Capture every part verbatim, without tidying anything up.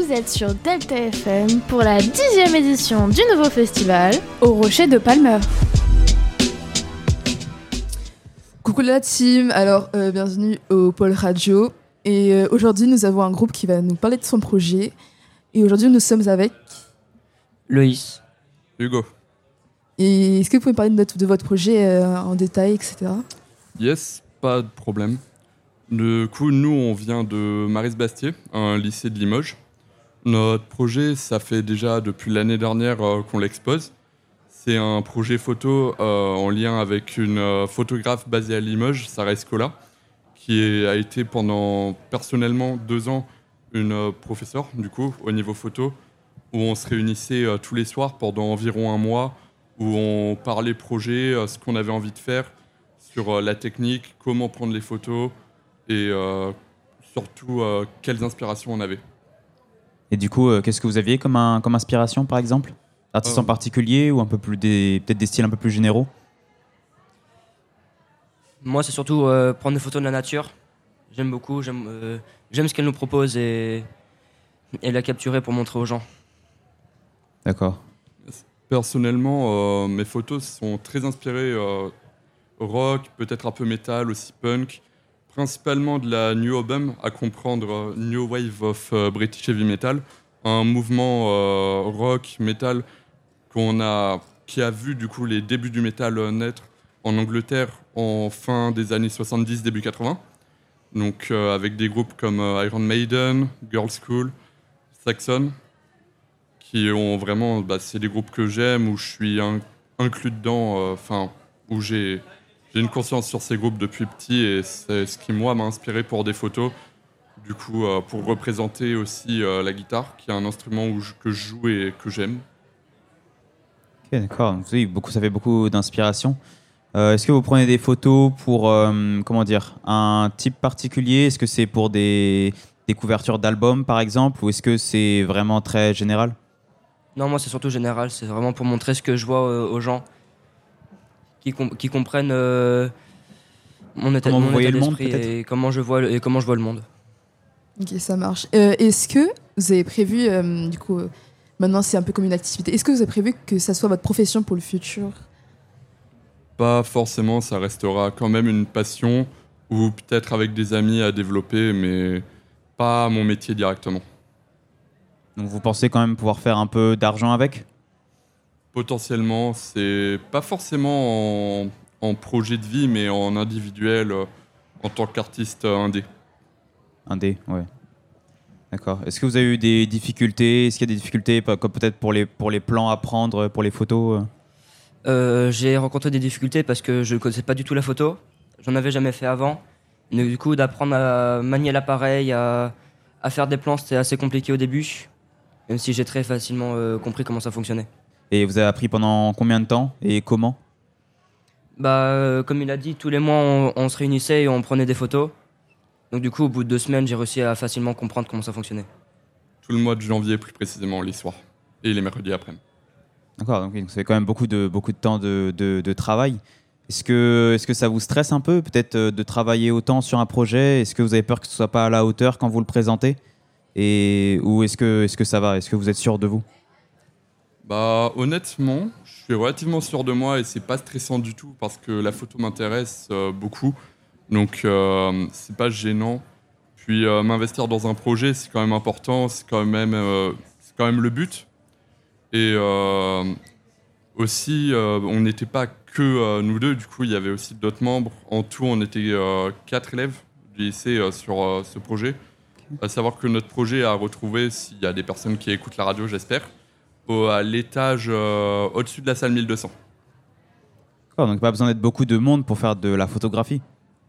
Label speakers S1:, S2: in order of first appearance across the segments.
S1: Vous êtes sur Delta F M pour la dixième édition du nouveau festival au Rocher de Palmer.
S2: Coucou la team, alors euh, bienvenue au Pôle Radio. Et euh, aujourd'hui nous avons un groupe qui va nous parler de son projet. Et aujourd'hui nous sommes avec...
S3: Loïs.
S4: Hugo.
S2: Et est-ce que vous pouvez me parler de, notre, de votre projet euh, en détail, et cetera.
S4: Yes, pas de problème. Du coup, nous, on vient de Maris-Bastier, un lycée de Limoges. Notre projet, ça fait déjà depuis l'année dernière euh, qu'on l'expose. C'est un projet photo euh, en lien avec une euh, photographe basée à Limoges, Sarah Escola, qui est, a été pendant, personnellement, deux ans, une euh, professeure, du coup, au niveau photo, où on se réunissait euh, tous les soirs pendant environ un mois, où on parlait projet, euh, ce qu'on avait envie de faire, sur euh, la technique, comment prendre les photos, et euh, surtout euh, quelles inspirations on avait.
S5: Et du coup, euh, qu'est-ce que vous aviez comme, un, comme inspiration, par exemple ? Artistes euh... en particulier ou un peu plus des, peut-être des styles un peu plus généraux ?
S3: Moi, c'est surtout euh, prendre des photos de la nature. J'aime beaucoup, j'aime, euh, j'aime ce qu'elle nous propose et, et la capturer pour montrer aux gens.
S5: D'accord.
S4: Personnellement, euh, mes photos sont très inspirées euh, rock, peut-être un peu métal, aussi punk. Principalement de la New Album, à comprendre uh, New Wave of uh, British Heavy Metal, un mouvement euh, rock, metal, qu'on a, qui a vu du coup les débuts du métal euh, naître en Angleterre en fin des années soixante-dix, début quatre-vingts. Donc euh, avec des groupes comme euh, Iron Maiden, Girls' School, Saxon, qui ont vraiment, bah, c'est des groupes que j'aime, où je suis in- inclus dedans, enfin, euh, où j'ai... J'ai une conscience sur ces groupes depuis petit et c'est ce qui, moi, m'a inspiré pour des photos. Du coup, euh, pour représenter aussi euh, la guitare, qui est un instrument où je, que je joue et que j'aime.
S5: Ok, d'accord. Oui, beaucoup, ça fait beaucoup d'inspiration. Euh, est-ce que vous prenez des photos pour, euh, comment dire, un type particulier ? Est-ce que c'est pour des, des couvertures d'albums, par exemple, ou est-ce que c'est vraiment très général ?
S3: Non, moi, c'est surtout général. C'est vraiment pour montrer ce que je vois euh, aux gens. Qui, com- qui comprennent euh, mon état,
S5: comment
S3: mon
S5: vous voyez
S3: état
S5: le monde,
S3: d'esprit
S5: peut-être
S3: et comment je vois le, et comment je vois le monde.
S2: Ok, ça marche. Euh, est-ce que vous avez prévu, euh, du coup, euh, maintenant c'est un peu comme une activité, est-ce que vous avez prévu que ça soit votre profession pour le futur ?
S4: Pas forcément, ça restera quand même une passion ou peut-être avec des amis à développer, mais pas mon métier directement.
S5: Donc vous pensez quand même pouvoir faire un peu d'argent avec ?
S4: Potentiellement, c'est pas forcément en, en projet de vie, mais en individuel, euh, en tant qu'artiste euh, indé.
S5: Indé, ouais. D'accord. Est-ce que vous avez eu des difficultés ? Est-ce qu'il y a des difficultés, comme peut-être pour les, pour les plans à prendre, pour les photos ?
S3: euh, J'ai rencontré des difficultés parce que je ne connaissais pas du tout la photo. J'en avais jamais fait avant. Donc, du coup, d'apprendre à manier l'appareil, à, à faire des plans, c'était assez compliqué au début. Même si j'ai très facilement euh, compris comment ça fonctionnait.
S5: Et vous avez appris pendant combien de temps et comment ?
S3: Bah, euh, comme il a dit, tous les mois, on, on se réunissait et on prenait des photos. Donc du coup, au bout de deux semaines, j'ai réussi à facilement comprendre comment ça fonctionnait.
S4: Tout le mois de janvier, plus précisément, les soirs. Et les mercredis après.
S5: D'accord, donc ça fait quand même beaucoup de, beaucoup de temps de, de, de travail. Est-ce que, est-ce que ça vous stresse un peu, peut-être, de travailler autant sur un projet ? Est-ce que vous avez peur que ce ne soit pas à la hauteur quand vous le présentez ? Et, ou est-ce que, est-ce que ça va ? Est-ce que vous êtes sûr de vous ?
S4: Bah, honnêtement, je suis relativement sûr de moi et c'est pas stressant du tout parce que la photo m'intéresse euh, beaucoup. Donc, euh, c'est pas gênant. Puis, euh, m'investir dans un projet, c'est quand même important. C'est quand même, euh, c'est quand même le but. Et euh, aussi, euh, on n'était pas que euh, nous deux. Du coup, il y avait aussi d'autres membres. En tout, on était euh, quatre élèves du lycée euh, sur euh, ce projet. À savoir que notre projet a retrouvé, s'il y a des personnes qui écoutent la radio, j'espère, à l'étage euh, au-dessus de la salle mille deux cents.
S5: D'accord, donc pas besoin d'être beaucoup de monde pour faire de la photographie.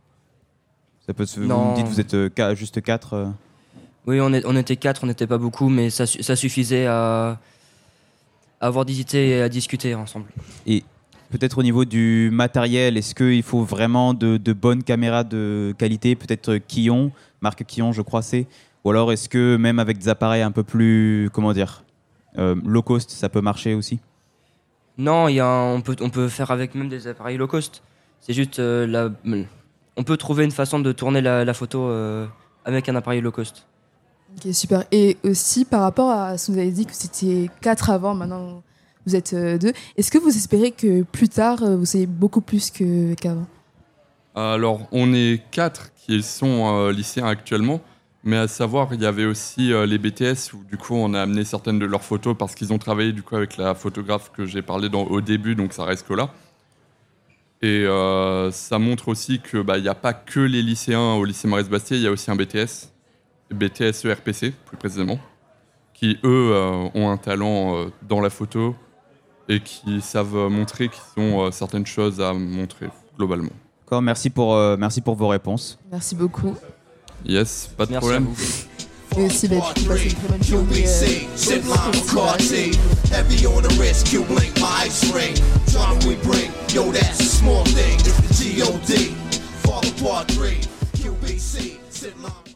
S5: Ça peut se... Vous me dites que vous êtes euh, qu- juste quatre. Euh...
S3: Oui, on, est, on était quatre, on n'était pas beaucoup, mais ça, ça suffisait à, à avoir des idées et à discuter ensemble.
S5: Et peut-être au niveau du matériel, est-ce qu'il faut vraiment de, de bonnes caméras de qualité, peut-être Kion, marque Kion, je crois c'est, ou alors est-ce que même avec des appareils un peu plus, comment dire, euh, low cost, ça peut marcher aussi ?
S3: Non, y a un, on, peut, on peut faire avec même des appareils low cost. C'est juste, euh, la, on peut trouver une façon de tourner la, la photo euh, avec un appareil low cost.
S2: Ok, super. Et aussi, par rapport à ce que vous avez dit que c'était quatre avant, maintenant vous êtes euh, deux, est-ce que vous espérez que plus tard, euh, vous soyez beaucoup plus que, qu'avant?
S4: Alors, on est quatre qui sont euh, lycéens actuellement, mais à savoir, il y avait aussi euh, les B T S où du coup, on a amené certaines de leurs photos parce qu'ils ont travaillé du coup avec la photographe que j'ai parlé dans, au début, donc ça reste que là. Et euh, ça montre aussi que bah, il n'y a pas que les lycéens au lycée Maurice-Bastier, il y a aussi un B T S, B T S E R P C plus précisément, qui eux euh, ont un talent euh, dans la photo et qui savent montrer qu'ils ont euh, certaines choses à montrer globalement.
S5: D'accord, merci pour, euh, merci pour vos réponses.
S2: Merci beaucoup.
S4: Yes, pas de
S3: Merci
S4: problème.
S3: à vous.
S2: Et aussi, bah, du coup, passez une très bonne journée.
S6: Q B C, sit line McCarthy. Heavy on the wrist, Q blink, my ice ring. Drama we bring, yo, that's a small thing. It's the G O D. Father part three, Q B C, sit line.